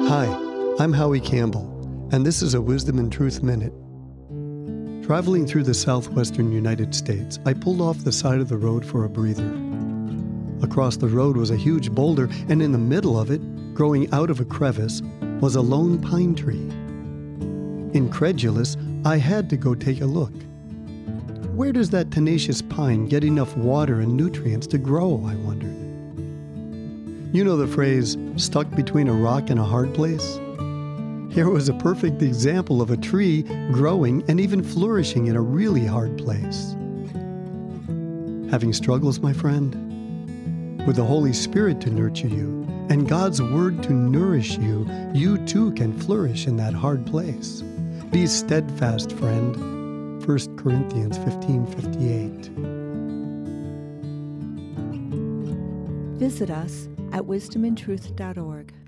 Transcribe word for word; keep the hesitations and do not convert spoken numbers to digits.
Hi, I'm Howie Campbell, and this is a Wisdom and Truth Minute. Traveling through the southwestern United States, I pulled off the side of the road for a breather. Across the road was a huge boulder, and in the middle of it, growing out of a crevice, was a lone pine tree. Incredulous, I had to go take a look. Where does that tenacious pine get enough water and nutrients to grow, I wondered. You know the phrase, stuck between a rock and a hard place? Here was a perfect example of a tree growing and even flourishing in a really hard place. Having struggles, my friend? With the Holy Spirit to nurture you and God's Word to nourish you, you too can flourish in that hard place. Be steadfast, friend. First Corinthians fifteen fifty-eight. Visit us at wisdom and truth dot org.